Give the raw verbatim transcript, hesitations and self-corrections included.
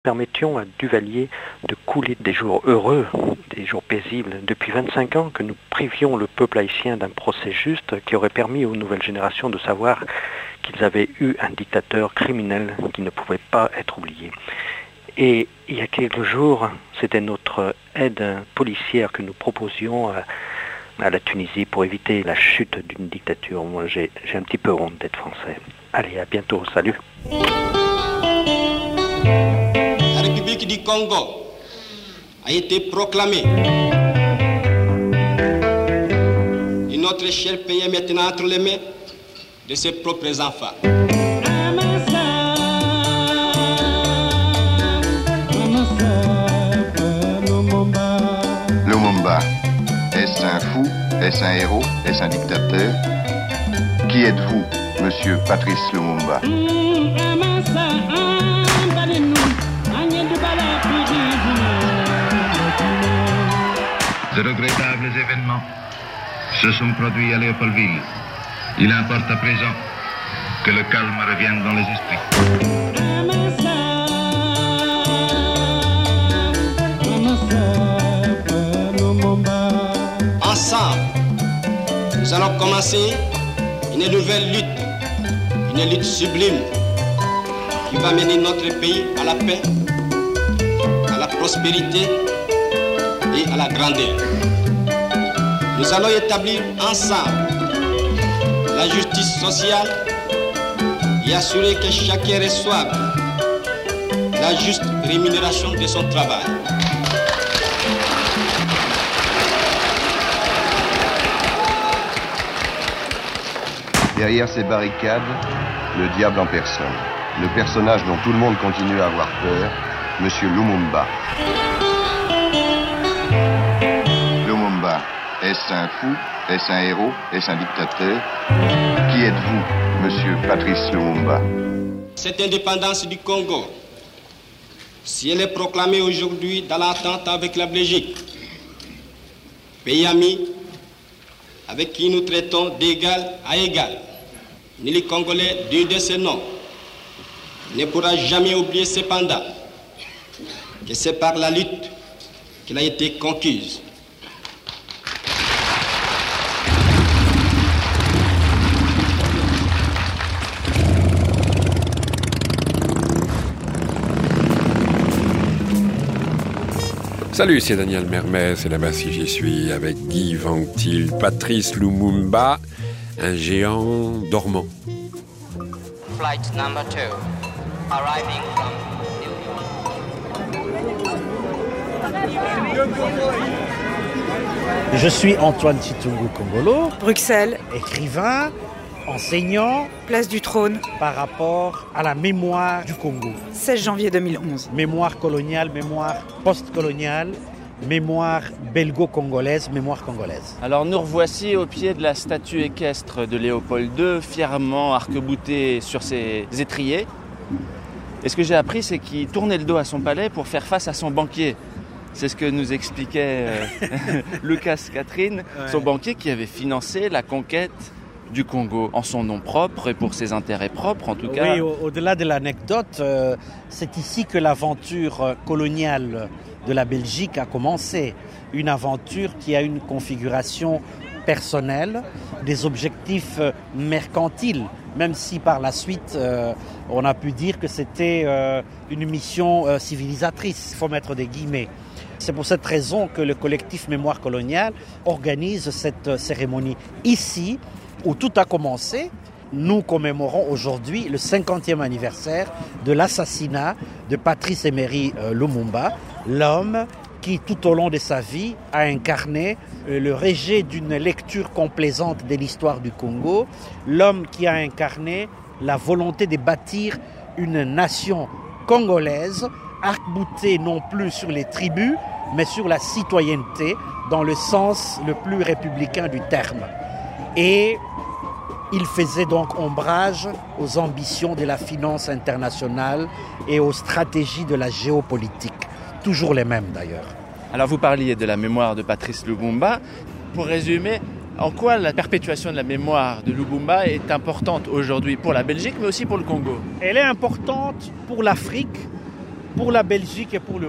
Permettions à Duvalier de couler des jours heureux, des jours paisibles. Depuis vingt-cinq ans que nous privions le peuple haïtien d'un procès juste qui aurait permis aux nouvelles générations de savoir qu'ils avaient eu un dictateur criminel qui ne pouvait pas être oublié. Et il y a quelques jours, c'était notre aide policière que nous proposions à, à la Tunisie pour éviter la chute d'une dictature. Moi, j'ai, j'ai un petit peu honte d'être français. Allez, à bientôt, salut. La République du Congo a été proclamée. Et notre cher pays est maintenant entre les mains de ses propres enfants. Lumumba, est-ce un fou? Est-ce un héros? Est-ce un dictateur? Qui êtes-vous, monsieur Patrice Lumumba? De regrettables événements se sont produits à Léopoldville. Il importe à présent que le calme revienne dans les esprits. Ensemble, nous allons commencer une nouvelle lutte, une lutte sublime qui va mener notre pays à la paix, à la prospérité et à la grandeur. Nous allons établir ensemble la justice sociale et assurer que chacun reçoive la juste rémunération de son travail. Derrière ces barricades, le diable en personne. Le personnage dont tout le monde continue à avoir peur, monsieur Lumumba. Lumumba, est-ce un fou? Est-ce un héros? Est-ce un dictateur? Qui êtes-vous, monsieur Patrice Lumumba? Cette indépendance du Congo, si elle est proclamée aujourd'hui dans l'entente avec la Belgique, pays ami avec qui nous traitons d'égal à égal, ni les Congolais digne de ce nom ne pourra jamais oublier cependant que c'est par la lutte qu'elle a été conquise. Salut, c'est Daniel Mermès et là-bas si j'y suis avec Guy Ventil, Patrice Lumumba, un géant dormant. Flight number two, arriving from New York. Je suis Antoine Chitungu Kongolo, Bruxelles, écrivain, enseignant, place du Trône, par rapport à la mémoire du Congo. seize janvier deux mille onze. Mémoire coloniale, mémoire post-coloniale, mémoire belgo-congolaise, mémoire congolaise. Alors nous revoici au pied de la statue équestre de Léopold deux, fièrement arc-bouté sur ses étriers. Et ce que j'ai appris, c'est qu'il tournait le dos à son palais pour faire face à son banquier. C'est ce que nous expliquait euh, Lucas Catherine, ouais. Son banquier qui avait financé la conquête du Congo en son nom propre et pour ses intérêts propres en tout cas. Oui, au- au-delà de l'anecdote, euh, c'est ici que l'aventure coloniale de la Belgique a commencé. Une aventure qui a une configuration personnelle, des objectifs euh, mercantiles, même si par la suite euh, on a pu dire que c'était euh, une mission euh, civilisatrice, il faut mettre des guillemets. C'est pour cette raison que le collectif Mémoire coloniale organise cette euh, cérémonie ici, où tout a commencé. Nous commémorons aujourd'hui le cinquantième anniversaire de l'assassinat de Patrice Emery euh, Lumumba, l'homme qui tout au long de sa vie a incarné euh, le rejet d'une lecture complaisante de l'histoire du Congo, l'homme qui a incarné la volonté de bâtir une nation congolaise arc-boutée non plus sur les tribus, mais sur la citoyenneté dans le sens le plus républicain du terme. Et il faisait donc ombrage aux ambitions de la finance internationale et aux stratégies de la géopolitique. Toujours les mêmes d'ailleurs. Alors vous parliez de la mémoire de Patrice Lumumba. Pour résumer, en quoi la perpétuation de la mémoire de Lumumba est importante aujourd'hui pour la Belgique mais aussi pour le Congo? Elle est importante pour l'Afrique, pour la Belgique et pour le